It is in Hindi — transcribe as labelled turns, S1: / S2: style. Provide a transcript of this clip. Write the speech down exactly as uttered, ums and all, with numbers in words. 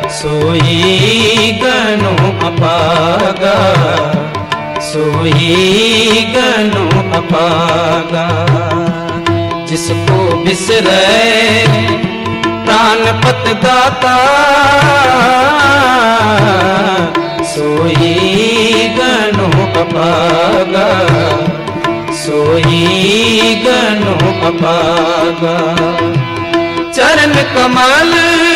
S1: सोई गनु अपागा, सोई गनु अपागा। जिसको बिसरे प्राणपत दाता, सोई गनु अपागा, सोई गनु अपागा। चरण कमल